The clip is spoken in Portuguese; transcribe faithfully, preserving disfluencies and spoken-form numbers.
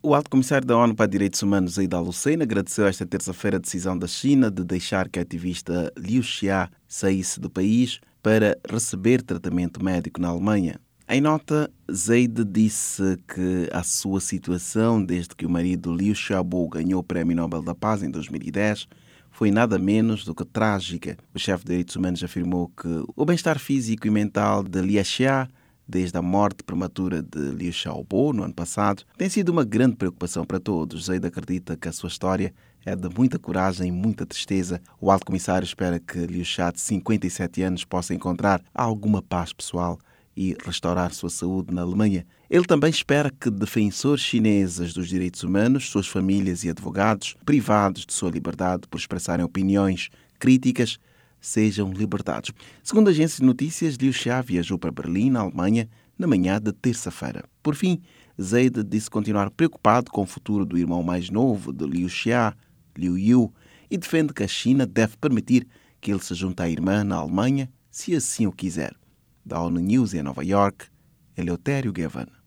O alto comissário da ONU para Direitos Humanos, Zeid Al-Hussein, agradeceu esta terça-feira a decisão da China de deixar que a ativista Liu Xia saísse do país para receber tratamento médico na Alemanha. Em nota, Zeid disse que a sua situação desde que o marido Liu Xiaobo ganhou o Prémio Nobel da Paz em dois mil e dez foi nada menos do que trágica. O chefe de direitos humanos afirmou que o bem-estar físico e mental de Liu Xia, desde a morte prematura de Liu Xiaobo no ano passado, tem sido uma grande preocupação para todos. Zeid acredita que a sua história é de muita coragem e muita tristeza. O alto comissário espera que Liu Xia, de cinquenta e sete anos, possa encontrar alguma paz pessoal e restaurar sua saúde na Alemanha. Ele também espera que defensores chineses dos direitos humanos, suas famílias e advogados, privados de sua liberdade por expressarem opiniões críticas, sejam libertados. Segundo a agência de notícias, Liu Xia viajou para Berlim, na Alemanha, na manhã de terça-feira. Por fim, Zeid disse continuar preocupado com o futuro do irmão mais novo de Liu Xia, Liu Yu, e defende que a China deve permitir que ele se junte à irmã na Alemanha, se assim o quiser. Da ONU News em Nova York, Eleutério Gavan.